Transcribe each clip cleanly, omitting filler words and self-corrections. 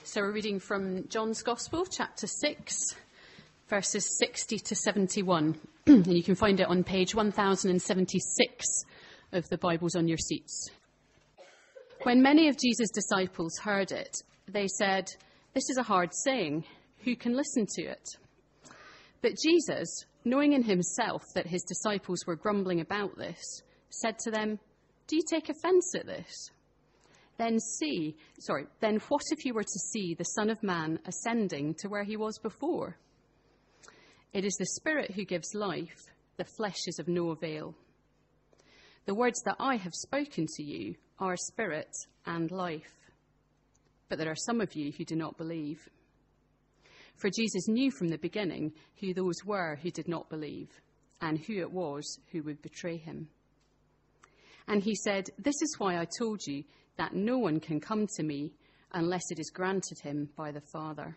So we're reading from John's Gospel, chapter 6, verses 60 to 71. And you can find it on page 1076 of the Bibles on your seats. When many of Jesus' disciples heard it, they said, "This is a hard saying. Who can listen to it?" But Jesus, knowing in himself that his disciples were grumbling about this, said to them, "Do you take offense at this? Then what if you were to see the Son of Man ascending to where he was before? It is the Spirit who gives life, the flesh is of no avail. The words that I have spoken to you are spirit and life. But there are some of you who do not believe." For Jesus knew from the beginning who those were who did not believe, and who it was who would betray him. And he said, "This is why I told you that no one can come to me unless it is granted him by the Father."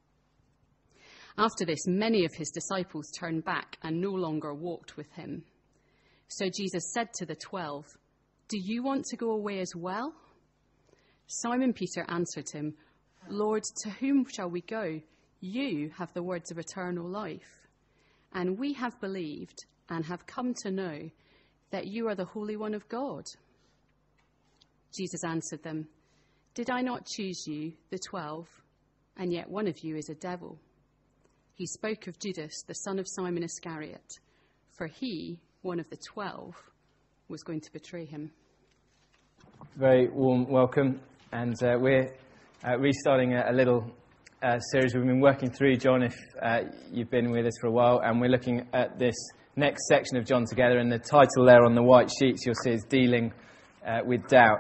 After this, many of his disciples turned back and no longer walked with him. So Jesus said to the 12, "Do you want to go away as well?" Simon Peter answered him, "Lord, to whom shall we go? You have the words of eternal life. And we have believed and have come to know that you are the Holy One of God." Jesus answered them, "Did I not choose you, the 12, and yet one of you is a devil?" He spoke of Judas, the son of Simon Iscariot, for he, one of the 12, was going to betray him. Very warm welcome, and we're restarting a little series we've been working through, John, if you've been with us for a while, and we're looking at this next section of John together, and the title there on the white sheets you'll see is Dealing with Doubt.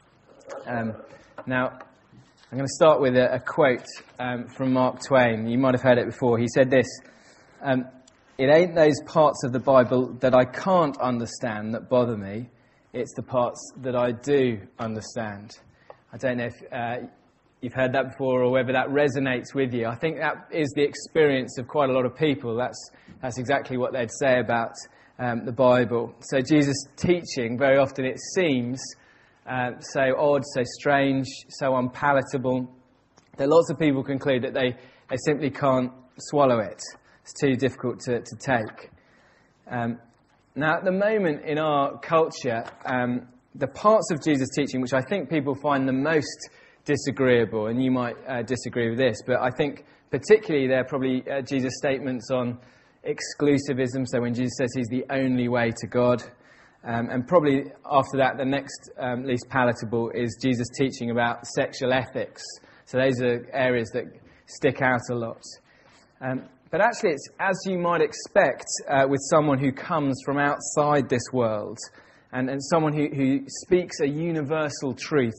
Now, I'm going to start with a quote from Mark Twain. You might have heard it before. He said this, "It ain't those parts of the Bible that I can't understand that bother me. It's the parts that I do understand." I don't know if you've heard that before or whether that resonates with you. I think that is the experience of quite a lot of people. That's exactly what they'd say about the Bible. So Jesus' teaching, very often it seems so odd, so strange, so unpalatable, that lots of people conclude that they simply can't swallow it. It's too difficult to take. Now, at the moment in our culture, the parts of Jesus' teaching which I think people find the most disagreeable, and you might disagree with this, but I think particularly they're probably Jesus' statements on exclusivism, so when Jesus says he's the only way to God. And probably after that, the next least palatable is Jesus' teaching about sexual ethics. So those are areas that stick out a lot. But actually, it's as you might expect with someone who comes from outside this world and someone who speaks a universal truth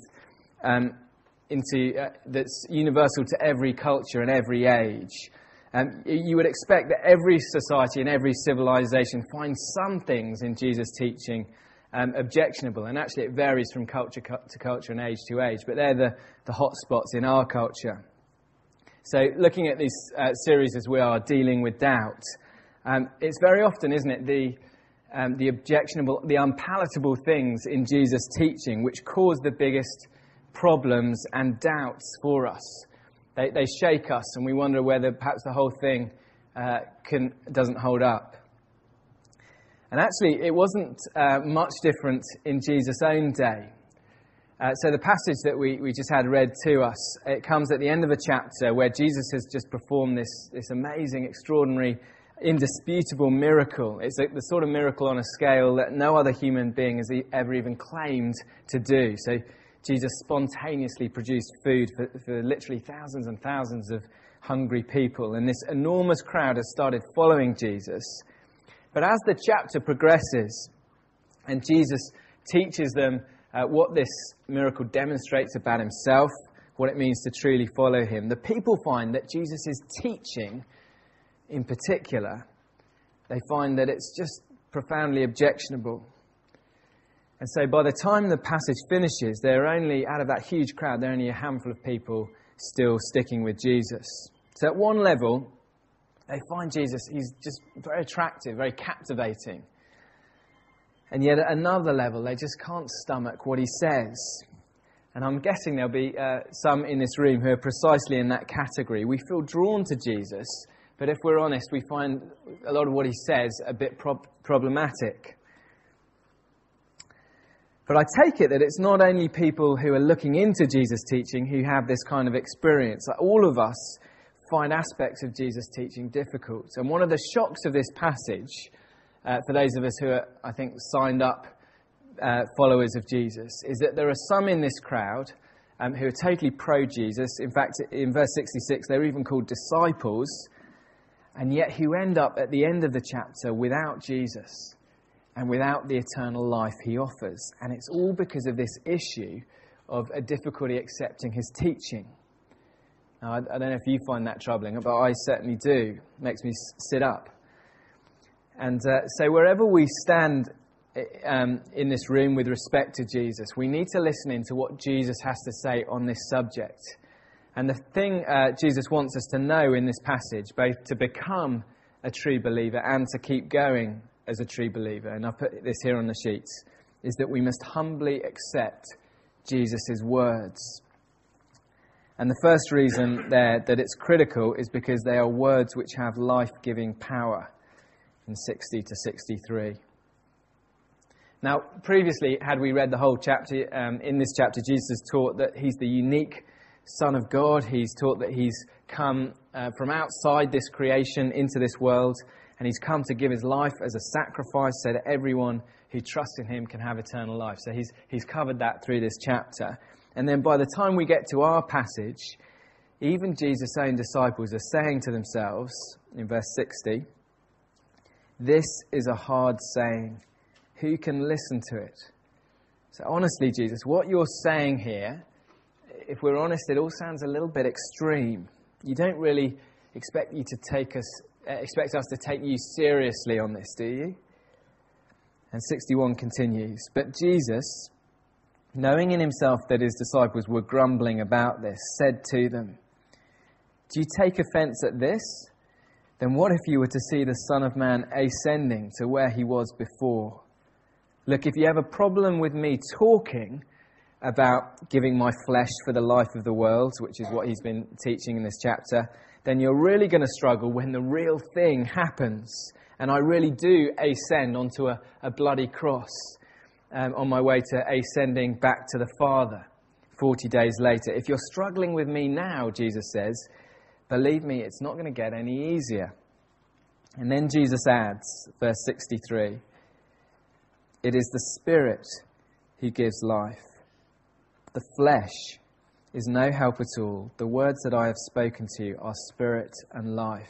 that's universal to every culture and every age. You would expect that every society and every civilization finds some things in Jesus' teaching objectionable, and actually it varies from culture to culture and age to age, but they're the hot spots in our culture. So looking at this series as we are dealing with doubt, it's very often, isn't it, the objectionable, the unpalatable things in Jesus' teaching which cause the biggest problems and doubts for us. They shake us, and we wonder whether perhaps the whole thing doesn't hold up. And actually, it wasn't much different in Jesus' own day. So the passage that we just had read to us, it comes at the end of a chapter where Jesus has just performed this amazing, extraordinary, indisputable miracle. It's the sort of miracle on a scale that no other human being has ever even claimed to do. So Jesus spontaneously produced food for literally thousands and thousands of hungry people. And this enormous crowd has started following Jesus. But as the chapter progresses and Jesus teaches them what this miracle demonstrates about himself, what it means to truly follow him, the people find that Jesus' teaching in particular, they find that it's just profoundly objectionable. And so by the time the passage finishes, out of that huge crowd, there are only a handful of people still sticking with Jesus. So at one level, they find Jesus, he's just very attractive, very captivating. And yet at another level, they just can't stomach what he says. And I'm guessing there'll be some in this room who are precisely in that category. We feel drawn to Jesus, but if we're honest, we find a lot of what he says a bit problematic. But I take it that it's not only people who are looking into Jesus' teaching who have this kind of experience. Like, all of us find aspects of Jesus' teaching difficult. And one of the shocks of this passage, for those of us who are, I think, signed up followers of Jesus, is that there are some in this crowd who are totally pro-Jesus. In fact, in verse 66, they're even called disciples, and yet who end up at the end of the chapter without Jesus and without the eternal life he offers. And it's all because of this issue of a difficulty accepting his teaching. Now, I don't know if you find that troubling, but I certainly do. It makes me sit up. And so wherever we stand in this room with respect to Jesus, we need to listen into what Jesus has to say on this subject. And the thing Jesus wants us to know in this passage, both to become a true believer and to keep going as a true believer, and I've put this here on the sheets, is that we must humbly accept Jesus' words. And the first reason there that it's critical is because they are words which have life-giving power, in 60 to 63. Now, previously, had we read the whole chapter, in this chapter, Jesus has taught that he's the unique Son of God. He's taught that he's come from outside this creation into this world, and he's come to give his life as a sacrifice so that everyone who trusts in him can have eternal life. So he's covered that through this chapter. And then by the time we get to our passage, even Jesus' own disciples are saying to themselves, in verse 60, "This is a hard saying. Who can listen to it?" So honestly, Jesus, what you're saying here, if we're honest, it all sounds a little bit extreme. You don't really expect us to take you seriously on this, do you? And 61 continues, "But Jesus, knowing in himself that his disciples were grumbling about this, said to them, 'Do you take offense at this? Then what if you were to see the Son of Man ascending to where he was before? Look, if you have a problem with me talking about giving my flesh for the life of the world,'" which is what he's been teaching in this chapter, "then you're really going to struggle when the real thing happens and I really do ascend onto a bloody cross on my way to ascending back to the Father 40 days later. If you're struggling with me now," Jesus says, "believe me, it's not going to get any easier." And then Jesus adds, verse 63, "It is the Spirit who gives life. The flesh is no help at all. The words that I have spoken to you are spirit and life."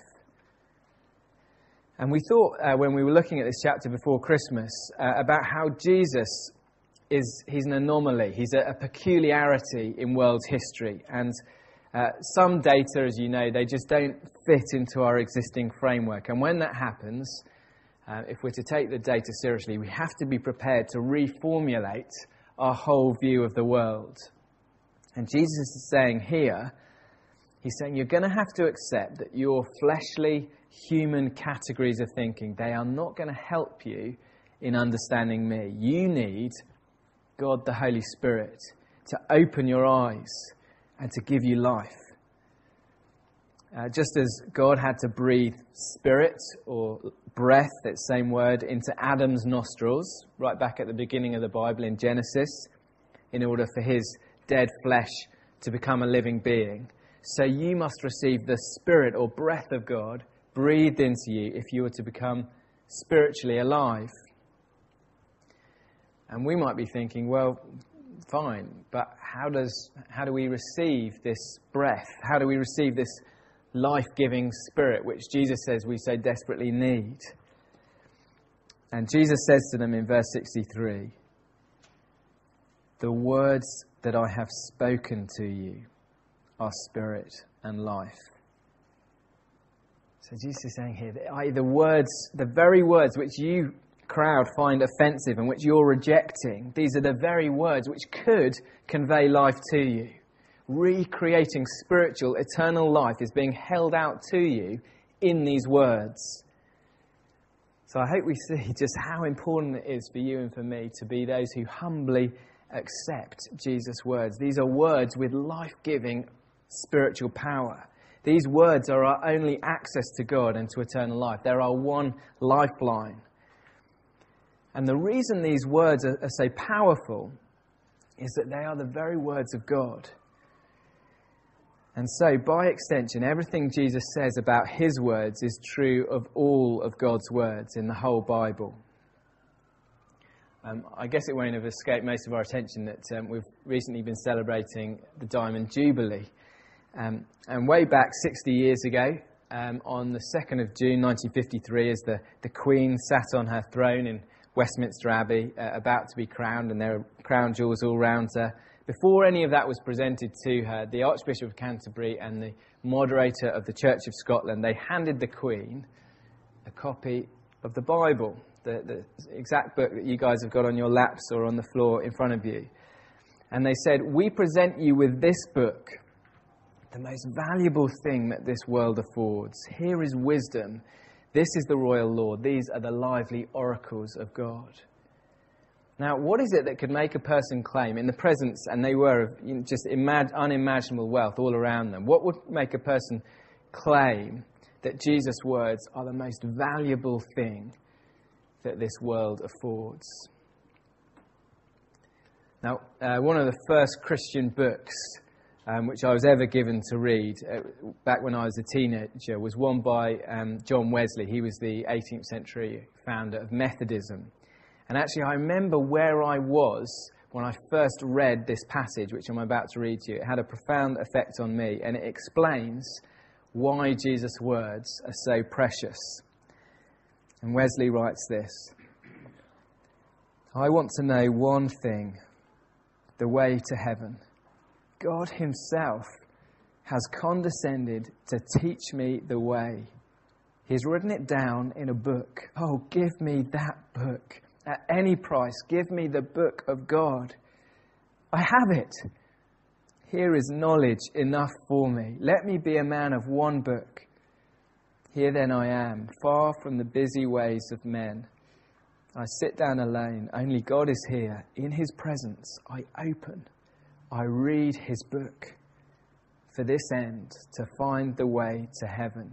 And we thought, when we were looking at this chapter before Christmas, about how Jesus he's an anomaly. He's a peculiarity in world history. And some data, as you know, they just don't fit into our existing framework. And when that happens, if we're to take the data seriously, we have to be prepared to reformulate our whole view of the world. And Jesus is saying here, he's saying you're going to have to accept that your fleshly, human categories of thinking, they are not going to help you in understanding me. You need God the Holy Spirit to open your eyes and to give you life. Just as God had to breathe spirit or breath, that same word, into Adam's nostrils, right back at the beginning of the Bible in Genesis, in order for his dead flesh to become a living being, so you must receive the spirit or breath of God breathed into you if you were to become spiritually alive. And we might be thinking, well, fine, but how do we receive this breath? How do we receive this life-giving spirit, which Jesus says we so desperately need? And Jesus says to them in verse 63, "The words that I have spoken to you are spirit and life." So Jesus is saying here that the very words which you, crowd, find offensive and which you're rejecting, these are the very words which could convey life to you. Recreating spiritual, eternal life is being held out to you in these words. So I hope we see just how important it is for you and for me to be those who humbly accept Jesus' words. These are words with life-giving spiritual power. These words are our only access to God and to eternal life. They're our one lifeline. And the reason these words are so powerful is that they are the very words of God. And so, by extension, everything Jesus says about his words is true of all of God's words in the whole Bible. I guess it won't have escaped most of our attention that we've recently been celebrating the Diamond Jubilee. And way back 60 years ago, on the 2nd of June 1953, as the Queen sat on her throne in Westminster Abbey, about to be crowned, and there were crown jewels all around her. Before any of that was presented to her, the Archbishop of Canterbury and the moderator of the Church of Scotland, they handed the Queen a copy of the Bible, the exact book that you guys have got on your laps or on the floor in front of you. And they said, "We present you with this book, the most valuable thing that this world affords. Here is wisdom. This is the royal law. These are the lively oracles of God." Now, what is it that could make a person claim in the presence, and they were of just unimaginable wealth all around them, what would make a person claim that Jesus' words are the most valuable thing that this world affords? Now, one of the first Christian books which I was ever given to read back when I was a teenager was one by John Wesley. He was the 18th century founder of Methodism. And actually, I remember where I was when I first read this passage, which I'm about to read to you. It had a profound effect on me, and it explains why Jesus' words are so precious. And Wesley writes this: "I want to know one thing, the way to heaven. God himself has condescended to teach me the way. He's written it down in a book. Oh, give me that book. At any price, give me the book of God. I have it. Here is knowledge enough for me. Let me be a man of one book. Here then I am, far from the busy ways of men. I sit down alone. Only God is here. In his presence, I open. I read his book. For this end, to find the way to heaven."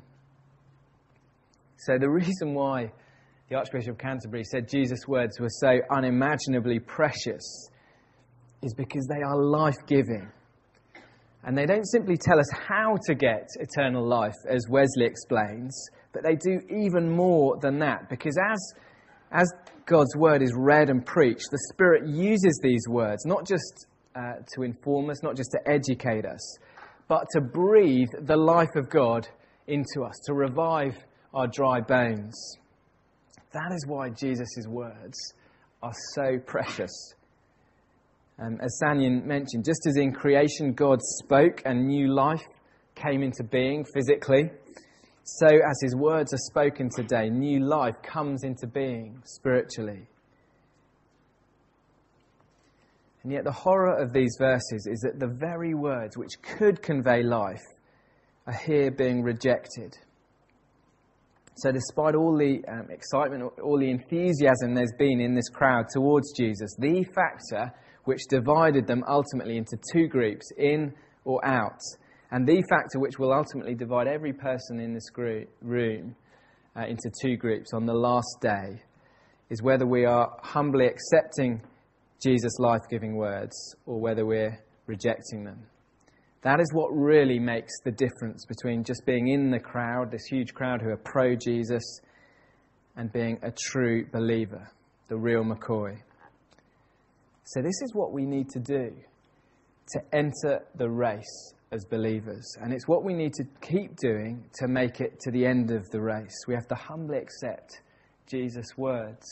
So the reason why the Archbishop of Canterbury said Jesus' words were so unimaginably precious is because they are life-giving. And they don't simply tell us how to get eternal life, as Wesley explains, but they do even more than that. Because as God's word is read and preached, the Spirit uses these words, not just to inform us, not just to educate us, but to breathe the life of God into us, to revive our dry bones. That is why Jesus' words are so precious. As Sanyan mentioned, just as in creation God spoke and new life came into being physically, so as his words are spoken today, new life comes into being spiritually. And yet the horror of these verses is that the very words which could convey life are here being rejected. So despite all the excitement, all the enthusiasm there's been in this crowd towards Jesus, the factor which divided them ultimately into two groups, in or out, and the factor which will ultimately divide every person in this room into two groups on the last day, is whether we are humbly accepting Jesus' life-giving words or whether we're rejecting them. That is what really makes the difference between just being in the crowd, this huge crowd who are pro-Jesus, and being a true believer, the real McCoy. So this is what we need to do to enter the race as believers. And it's what we need to keep doing to make it to the end of the race. We have to humbly accept Jesus' words.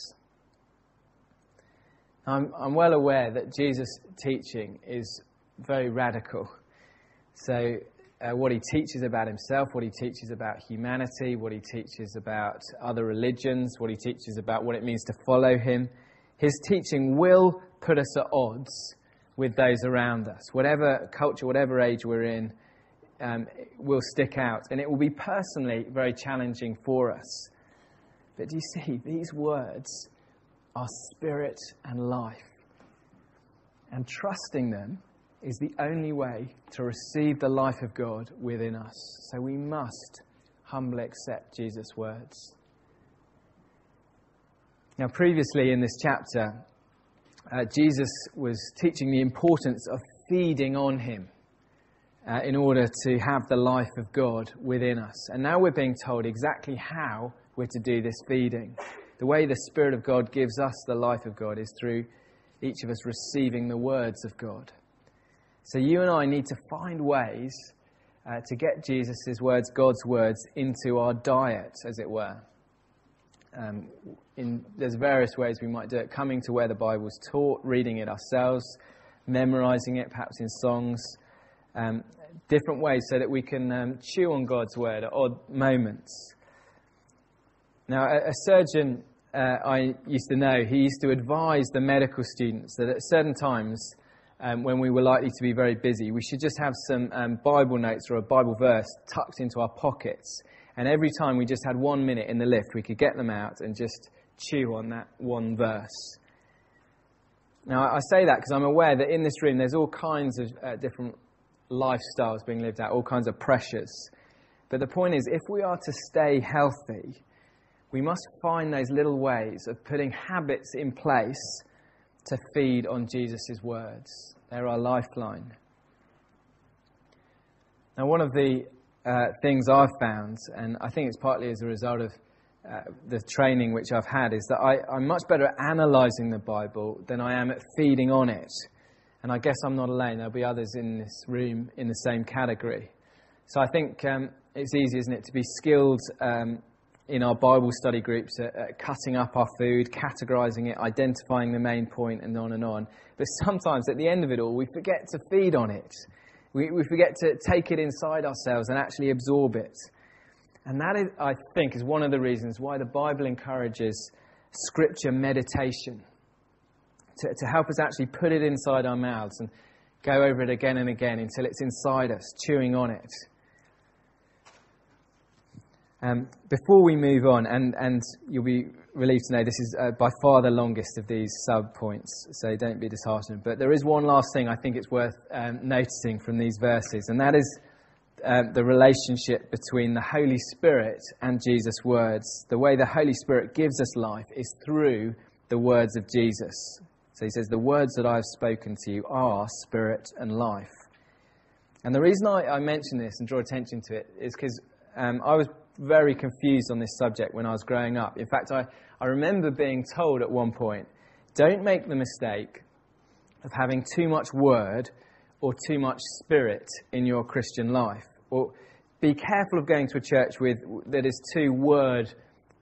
I'm well aware that Jesus' teaching is very radical. So what he teaches about himself, what he teaches about humanity, what he teaches about other religions, what he teaches about what it means to follow him, his teaching will put us at odds with those around us. Whatever culture, whatever age we're in, will stick out. And it will be personally very challenging for us. But do you see, these words are spirit and life. And trusting them is the only way to receive the life of God within us. So we must humbly accept Jesus' words. Now, previously in this chapter, Jesus was teaching the importance of feeding on him in order to have the life of God within us. And now we're being told exactly how we're to do this feeding. The way the Spirit of God gives us the life of God is through each of us receiving the words of God. So you and I need to find ways to get Jesus' words, God's words, into our diet, as it were. There's various ways we might do it. Coming to where the Bible's taught, reading it ourselves, memorising it, perhaps in songs. Different ways so that we can chew on God's word at odd moments. Now, a surgeon I used to know, he used to advise the medical students that at certain times, when we were likely to be very busy, we should just have some Bible notes or a Bible verse tucked into our pockets. And every time we just had 1 minute in the lift, we could get them out and just chew on that one verse. Now, I say that because I'm aware that in this room there's all kinds of different lifestyles being lived out, all kinds of pressures. But the point is, if we are to stay healthy, we must find those little ways of putting habits in place to feed on Jesus' words. They're our lifeline. Now, one of the things I've found, and I think it's partly as a result of the training which I've had, is that I'm much better at analysing the Bible than I am at feeding on it. And I guess I'm not alone. There'll be others in this room in the same category. So I think it's easy, isn't it, to be skilled in our Bible study groups at cutting up our food, categorising it, identifying the main point, and on and on. But sometimes at the end of it all, we forget to feed on it. We forget to take it inside ourselves and actually absorb it. And that, is, I think, is one of the reasons why the Bible encourages scripture meditation, to help us actually put it inside our mouths and go over it again and again until it's inside us, chewing on it. Before we move on, and you'll be relieved to know this is by far the longest of these sub-points, so don't be disheartened. But there is one last thing I think it's worth noticing from these verses, and that is the relationship between the Holy Spirit and Jesus' words. The way the Holy Spirit gives us life is through the words of Jesus. So he says, the words that I have spoken to you are spirit and life. And the reason I mention this and draw attention to it is because I was very confused on this subject when I was growing up. In fact, I remember being told at one point, don't make the mistake of having too much word or too much spirit in your Christian life. Or be careful of going to a church that is too word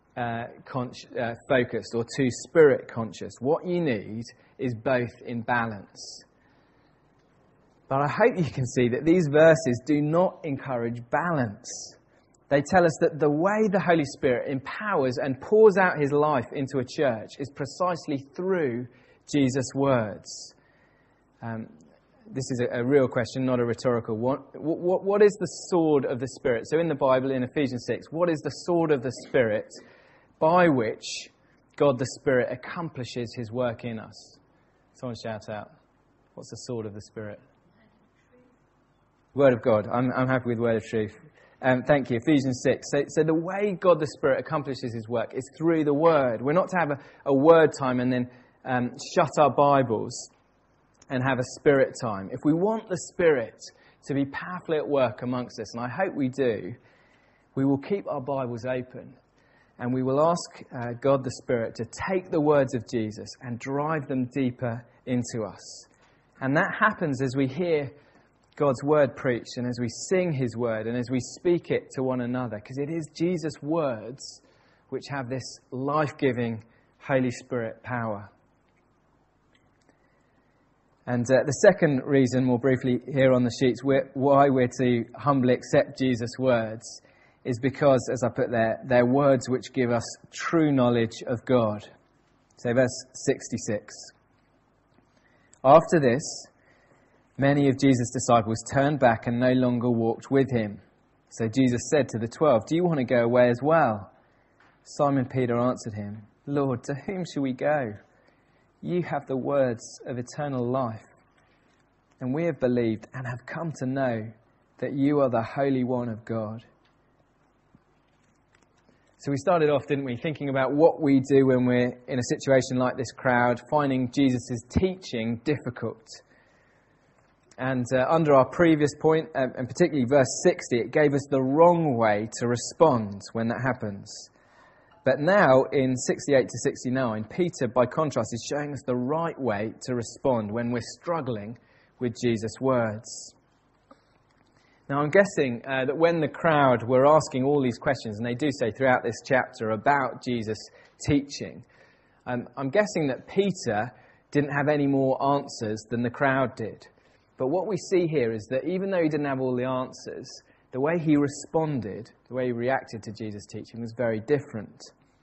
focused or too spirit conscious. What you need is both in balance. But I hope you can see that these verses do not encourage balance. They tell us that the way the Holy Spirit empowers and pours out his life into a church is precisely through Jesus' words. This is a real question, not a rhetorical one. What is the sword of the Spirit? So in the Bible, in Ephesians 6, what is the sword of the Spirit by which God the Spirit accomplishes his work in us? Someone shout out. What's the sword of the Spirit? Word of God. I'm happy with word of truth. Thank you. Ephesians 6. So the way God the Spirit accomplishes his work is through the Word. We're not to have a word time and then shut our Bibles and have a Spirit time. If we want the Spirit to be powerfully at work amongst us, and I hope we do, we will keep our Bibles open and we will ask God the Spirit to take the words of Jesus and drive them deeper into us. And that happens as we hear God's word preached and as we sing his word and as we speak it to one another, because it is Jesus' words which have this life-giving Holy Spirit power. And the second reason, more briefly here on the sheets, why we're to humbly accept Jesus' words is because, as I put there, they're words which give us true knowledge of God. So verse 66. After this, many of Jesus' disciples turned back and no longer walked with him. So Jesus said to the 12, "Do you want to go away as well?" Simon Peter answered him, "Lord, to whom shall we go? You have the words of eternal life. and we have believed and have come to know that you are the Holy One of God. So we started off, didn't we, thinking about what we do when we're in a situation like this crowd, finding Jesus' teaching difficult. And under our previous point, and particularly verse 60, it gave us the wrong way to respond when that happens. But now, in 68 to 69, Peter, by contrast, is showing us the right way to respond when we're struggling with Jesus' words. Now, I'm guessing that when the crowd were asking all these questions, and they do say throughout this chapter about Jesus' teaching, I'm guessing that Peter didn't have any more answers than the crowd did. But what we see here is that even though he didn't have all the answers, the way he responded, the way he reacted to Jesus' teaching was very different.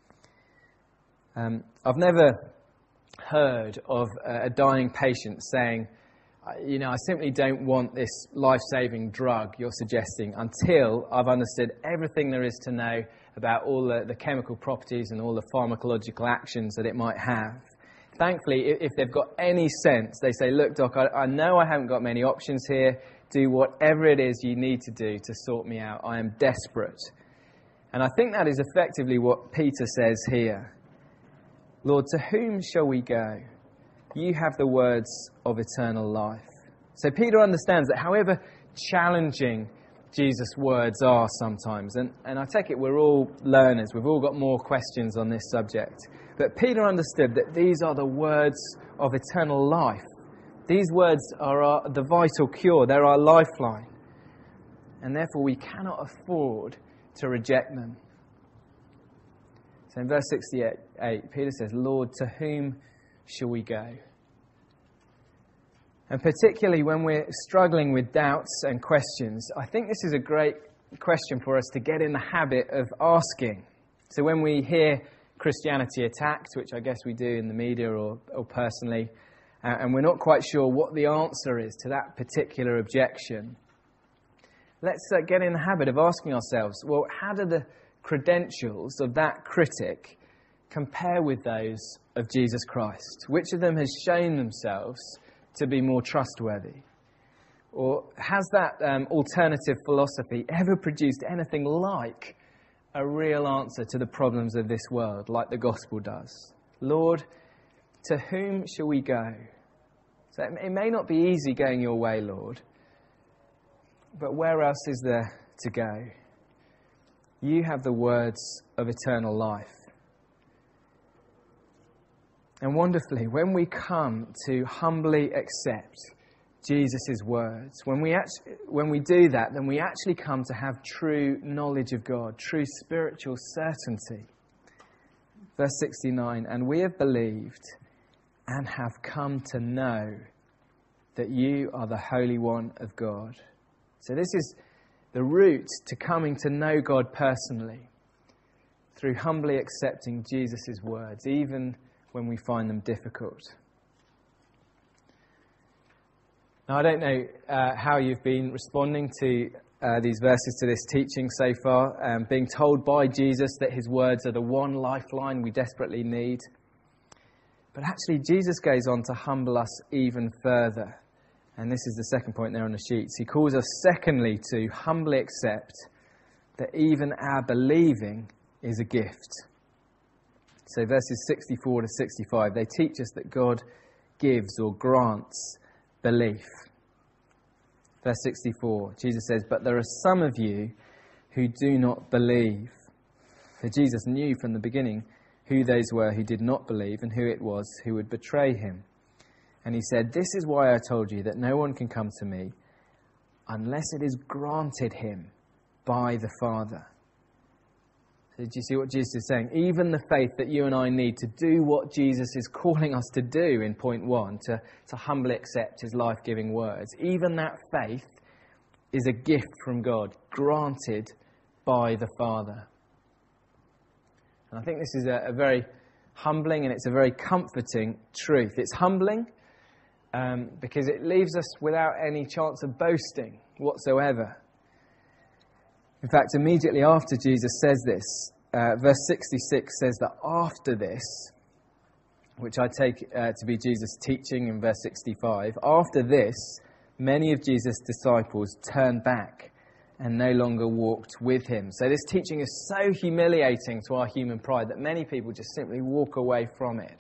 I've never heard of a dying patient saying, I simply don't want this life-saving drug you're suggesting until I've understood everything there is to know about all the chemical properties and all the pharmacological actions that it might have. Thankfully, if they've got any sense, they say, look, Doc, I know I haven't got many options here. Do whatever it is you need to do to sort me out. I am desperate. And I think that is effectively what Peter says here. Lord, to whom shall we go? You have the words of eternal life. So Peter understands that however challenging Jesus' words are sometimes, and I take it we're all learners, we've all got more questions on this subject, but Peter understood that these are the words of eternal life. These words are the vital cure, they're our lifeline, and therefore we cannot afford to reject them. So in verse 68, Peter says, Lord, to whom shall we go? And particularly when we're struggling with doubts and questions, I think this is a great question for us to get in the habit of asking. So when we hear Christianity attacked, which I guess we do in the media or personally, and we're not quite sure what the answer is to that particular objection, let's get in the habit of asking ourselves, well, how do the credentials of that critic compare with those of Jesus Christ? Which of them has shown themselves to be more trustworthy? Or has that alternative philosophy ever produced anything like a real answer to the problems of this world, like the gospel does? Lord, to whom shall we go? So it may not be easy going your way, Lord, but where else is there to go? You have the words of eternal life. And wonderfully, when we come to humbly accept Jesus' words, when we do that, then we actually come to have true knowledge of God, true spiritual certainty. Verse 69, and we have believed and have come to know that you are the Holy One of God. So this is the route to coming to know God personally, through humbly accepting Jesus' words, even when we find them difficult. Now, I don't know how you've been responding to these verses, to this teaching so far, being told by Jesus that his words are the one lifeline we desperately need. But actually, Jesus goes on to humble us even further. And this is the second point there on the sheets. He calls us, secondly, to humbly accept that even our believing is a gift. So verses 64 to 65, they teach us that God gives or grants belief. Verse 64, Jesus says, but there are some of you who do not believe. For Jesus knew from the beginning who those were who did not believe and who it was who would betray him. And he said, this is why I told you that no one can come to me unless it is granted him by the Father. So do you see what Jesus is saying? Even the faith that you and I need to do what Jesus is calling us to do in point 1, to humbly accept his life-giving words, even that faith is a gift from God, granted by the Father. And I think this is a very humbling and it's a very comforting truth. It's humbling because it leaves us without any chance of boasting whatsoever. In fact, immediately after Jesus says this, verse 66 says that after this, which I take to be Jesus' teaching in verse 65, after this, many of Jesus' disciples turned back and no longer walked with him. So this teaching is so humiliating to our human pride that many people just simply walk away from it.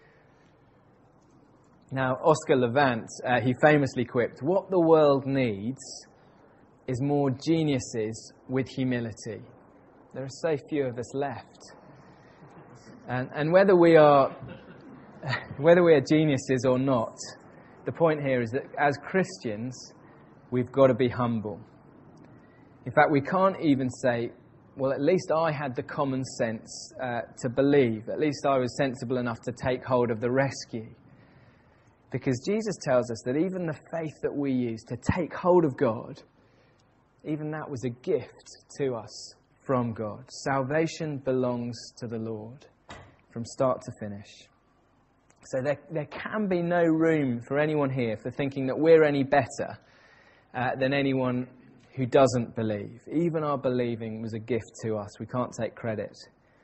Now, Oscar Levant, he famously quipped, "What the world needs is more geniuses with humility." There are so few of us left. And whether we are geniuses or not, the point here is that as Christians, we've got to be humble. In fact, we can't even say, well, at least I had the common sense to believe. At least I was sensible enough to take hold of the rescue. Because Jesus tells us that even the faith that we use to take hold of God, even that was a gift to us from God. Salvation belongs to the Lord from start to finish. So there can be no room for anyone here for thinking that we're any better than anyone who doesn't believe. Even our believing was a gift to us. We can't take credit.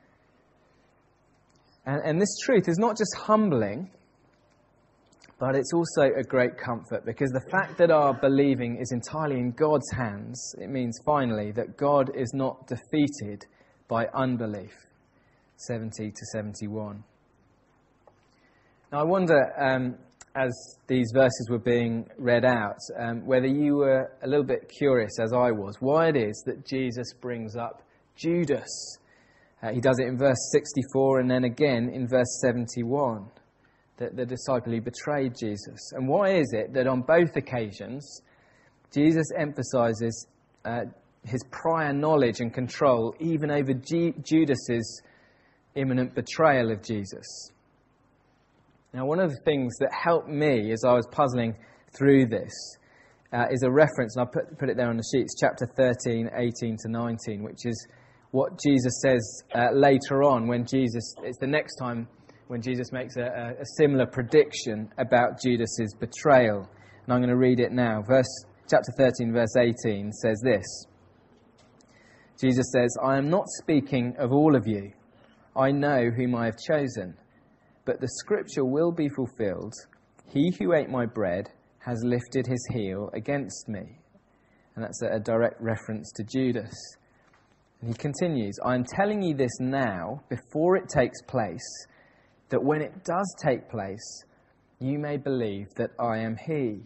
And this truth is not just humbling, but it's also a great comfort, because the fact that our believing is entirely in God's hands, it means finally that God is not defeated by unbelief. 70 to 71. Now I wonder, as these verses were being read out, whether you were a little bit curious, as I was, why it is that Jesus brings up Judas. He does it in verse 64 and then again in verse 71. The disciple who betrayed Jesus. And why is it that on both occasions Jesus emphasises his prior knowledge and control even over Judas's imminent betrayal of Jesus? Now, one of the things that helped me as I was puzzling through this is a reference, and I put it there on the sheets, chapter 13, 18 to 19, which is what Jesus says later on when it's the next time when Jesus makes a similar prediction about Judas's betrayal. And I'm going to read it now. Chapter 13, verse 18 says this. Jesus says, "I am not speaking of all of you. I know whom I have chosen. But the scripture will be fulfilled. He who ate my bread has lifted his heel against me." And that's a direct reference to Judas. And he continues, "I am telling you this now, before it takes place, that when it does take place, you may believe that I am he."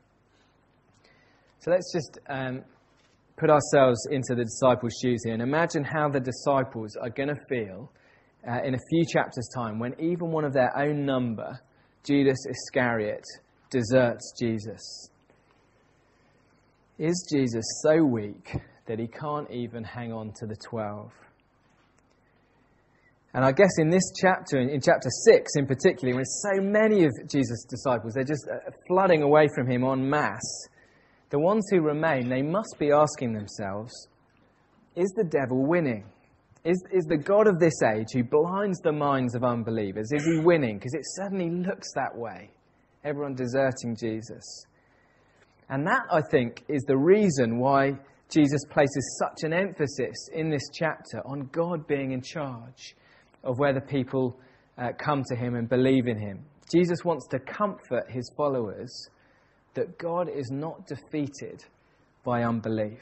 So let's just put ourselves into the disciples' shoes here and imagine how the disciples are going to feel in a few chapters' time when even one of their own number, Judas Iscariot, deserts Jesus. Is Jesus so weak that he can't even hang on to the 12? And I guess in this chapter, in chapter 6 in particular, when so many of Jesus' disciples, they're just flooding away from him en masse, the ones who remain, they must be asking themselves, is the devil winning? Is the God of this age who blinds the minds of unbelievers, is he winning? Because it certainly looks that way. Everyone deserting Jesus. And that, I think, is the reason why Jesus places such an emphasis in this chapter on God being in charge of whether people come to him and believe in him. Jesus wants to comfort his followers that God is not defeated by unbelief.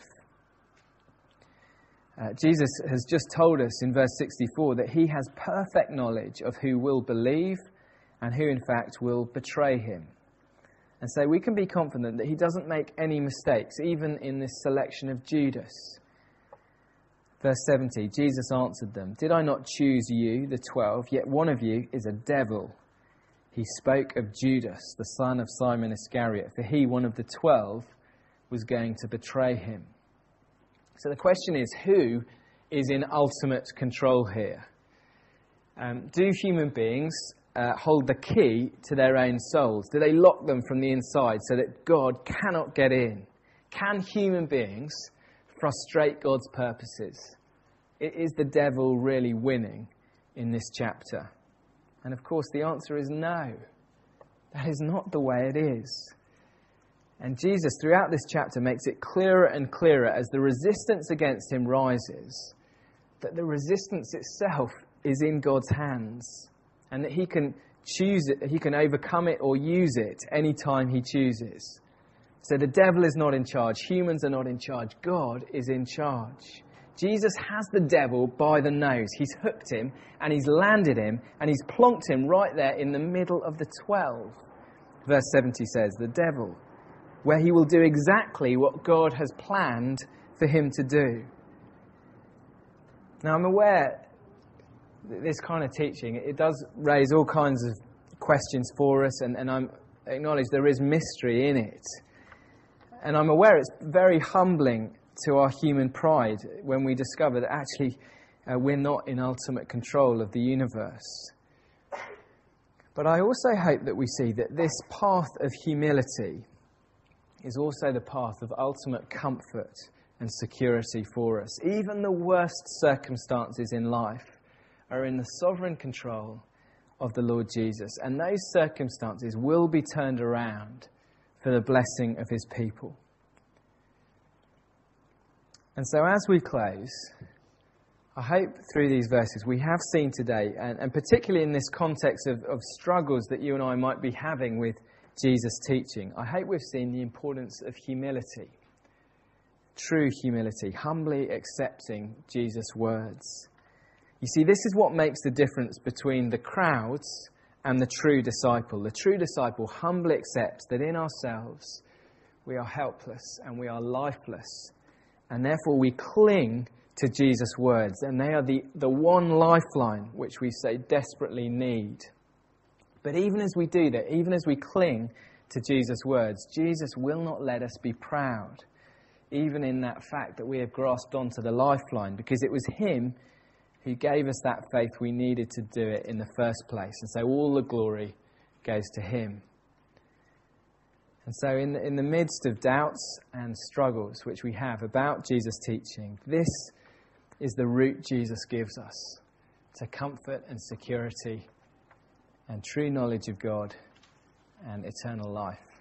Jesus has just told us in verse 64 that he has perfect knowledge of who will believe and who in fact will betray him. And so we can be confident that he doesn't make any mistakes, even in this selection of Judas. Verse 70, Jesus answered them, "Did I not choose you, the 12? Yet one of you is a devil." He spoke of Judas, the son of Simon Iscariot, for he, one of the 12, was going to betray him. So the question is, who is in ultimate control here? Do human beings hold the key to their own souls? Do they lock them from the inside so that God cannot get in? Can human beings frustrate God's purposes? Is the devil really winning in this chapter? And of course the answer is no. That is not the way it is. And Jesus, throughout this chapter, makes it clearer and clearer as the resistance against him rises, that the resistance itself is in God's hands, and that he can choose it, he can overcome it or use it any time he chooses. So the devil is not in charge. Humans are not in charge. God is in charge. Jesus has the devil by the nose. He's hooked him and he's landed him and he's plonked him right there in the middle of the 12. Verse 70 says, the devil, where he will do exactly what God has planned for him to do. Now I'm aware that this kind of teaching, it does raise all kinds of questions for us, and I acknowledge there is mystery in it. And I'm aware it's very humbling to our human pride when we discover that actually we're not in ultimate control of the universe. But I also hope that we see that this path of humility is also the path of ultimate comfort and security for us. Even the worst circumstances in life are in the sovereign control of the Lord Jesus, and those circumstances will be turned around for the blessing of his people. And so as we close, I hope through these verses we have seen today, and particularly in this context of struggles that you and I might be having with Jesus' teaching, I hope we've seen the importance of humility, true humility, humbly accepting Jesus' words. You see, this is what makes the difference between the crowds and the true disciple. The true disciple humbly accepts that in ourselves we are helpless and we are lifeless, and therefore we cling to Jesus' words, and they are the one lifeline which we so desperately need. But even as we do that, even as we cling to Jesus' words, Jesus will not let us be proud, even in that fact that we have grasped onto the lifeline, because it was him who gave us that faith we needed to do it in the first place. And so all the glory goes to him. And so in the midst of doubts and struggles which we have about Jesus' teaching, this is the route Jesus gives us to comfort and security and true knowledge of God and eternal life.